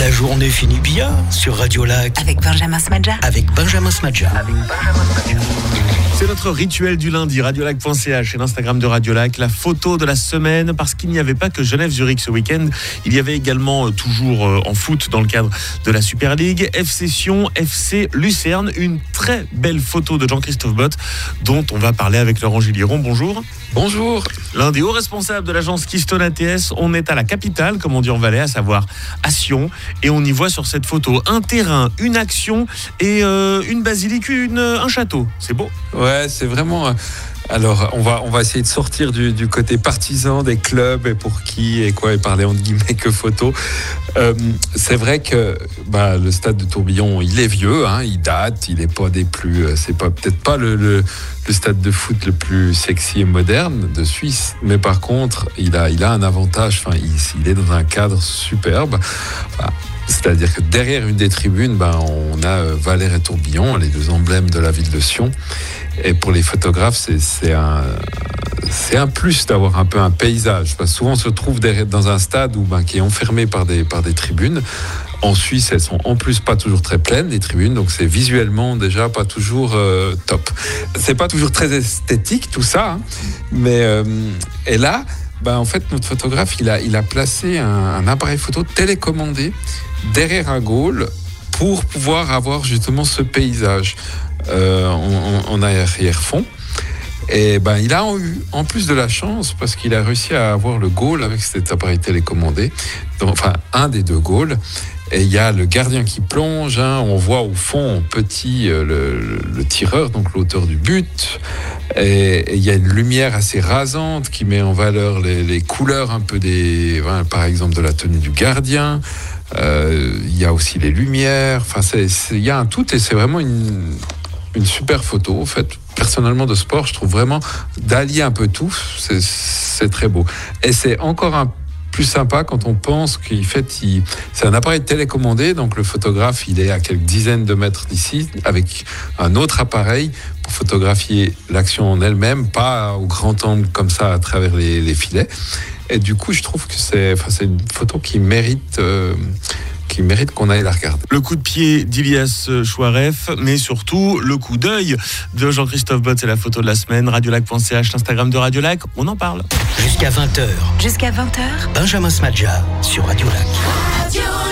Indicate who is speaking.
Speaker 1: La journée finit bien sur Radio Lac.
Speaker 2: Avec Benjamin Smadja.
Speaker 3: C'est notre rituel du lundi, radiolac.ch et l'Instagram de Radio Lac, la photo de la semaine, parce qu'il n'y avait pas que Genève-Zurich ce week-end, il y avait également toujours en foot dans le cadre de la Super League, FC Sion, FC Lucerne, une très belle photo de Jean-Christophe Bott dont on va parler avec Laurent Gilliron. Bonjour.
Speaker 4: Bonjour.
Speaker 3: L'un des hauts responsables de l'agence Keystone ATS, on est à la capitale, comme on dit en Valais, à savoir à Sion, et on y voit sur cette photo un terrain, une action et une basilique, un château. C'est beau.
Speaker 4: Ouais, c'est vraiment... Alors, on va essayer de sortir du côté partisan des clubs et pour qui et quoi, et parler entre guillemets que photo. C'est vrai que le stade de Tourbillon, il est vieux, il date, il est pas des plus... c'est peut-être pas le stade de foot le plus sexy et moderne de Suisse, mais par contre, il a un avantage, il est dans un cadre superbe. C'est-à-dire que derrière une des tribunes, on a Valère et Tourbillon, les deux emblèmes de la ville de Sion. Et pour les photographes, c'est un plus d'avoir un peu un paysage. Parce que souvent, on se trouve dans un stade qui est enfermé par des tribunes. En Suisse, elles sont en plus pas toujours très pleines, les tribunes, donc c'est visuellement déjà pas toujours top. C'est pas toujours très esthétique tout ça, mais et là, en fait, notre photographe, il a placé un appareil photo télécommandé derrière un goal pour pouvoir avoir justement ce paysage en arrière-fond. Et il a eu en plus de la chance parce qu'il a réussi à avoir le goal avec cet appareil télécommandé, un des deux goals. Et il y a le gardien qui plonge, on voit au fond en petit le tireur, donc l'auteur du but. Et il y a une lumière assez rasante qui met en valeur les couleurs un peu par exemple de la tenue du gardien. Il y a aussi les lumières. Il y a un tout et c'est vraiment une super photo. En fait, personnellement de sport, je trouve vraiment d'allier un peu tout, c'est très beau. Et c'est encore plus sympa quand on pense c'est un appareil télécommandé, donc le photographe il est à quelques dizaines de mètres d'ici avec un autre appareil pour photographier l'action en elle-même, pas au grand angle comme ça à travers les filets. Et du coup je trouve que c'est une photo qui mérite qu'on aille la regarder.
Speaker 3: Le coup de pied d'Ilias Chouaref, mais surtout le coup d'œil de Jean-Christophe Bott, c'est la photo de la semaine. Radiolac.ch, l'Instagram de Radio Lac, on en parle.
Speaker 1: Jusqu'à 20h.
Speaker 2: Jusqu'à 20h.
Speaker 1: Benjamin Smadja sur Radio Lac.